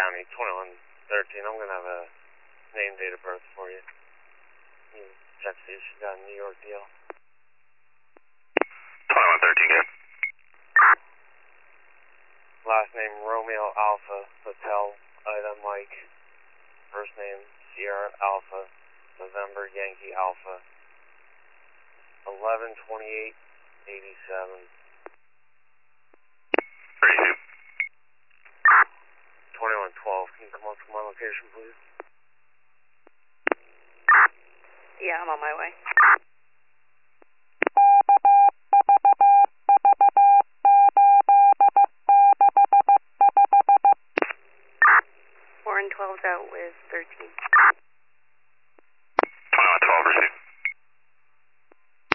County, 2113. I'm going to have a name, date of birth for you. You check see if she's got a New York deal. 2113, good. Last name, Romeo Alpha, Hotel, Ida Mike. First name, Sierra Alpha, November Yankee Alpha. 11/28/87. 32. 2112. Can you come up to my location, please? Yeah, I'm on my way.